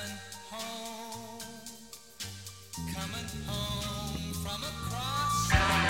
coming home from across.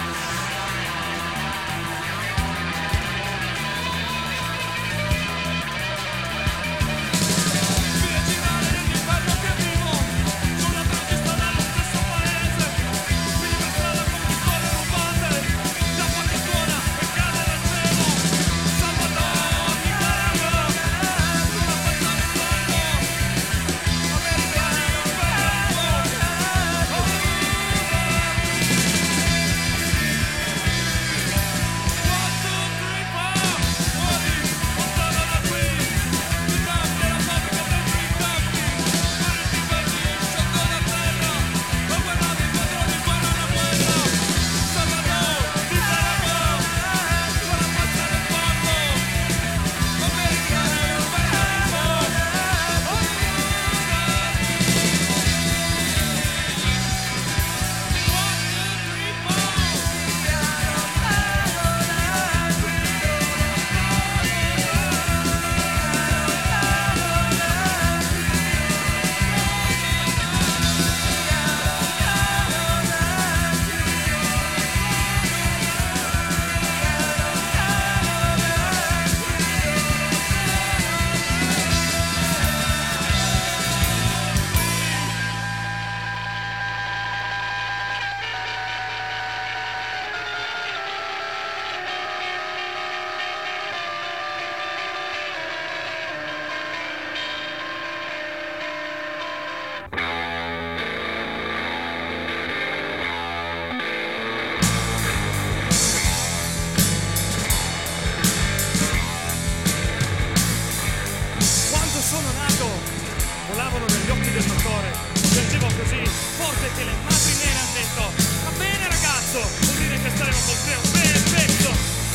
Volavano negli occhi del dottore, piangevo così forte che le madri nere hanno detto: va bene ragazzo, vuol dire che staremo col te un bel pezzo.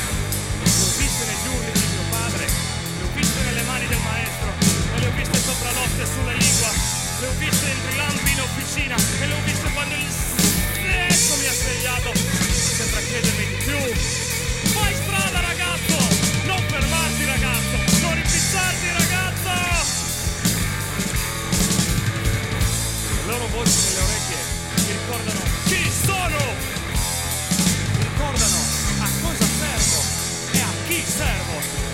Le ho viste negli urli di mio padre, le ho viste nelle mani del maestro, e le ho viste sopra l'oste e sulla lingua, le ho viste entro i lampi in officina, e le ho viste quando il secco mi ha svegliato. Sembra chiedermi di più. Fai strada ragazzo, non fermarti ragazzo, non ripizzarti ragazzo. Le loro voci nelle orecchie mi ricordano chi sono, mi ricordano a cosa servo e a chi servo.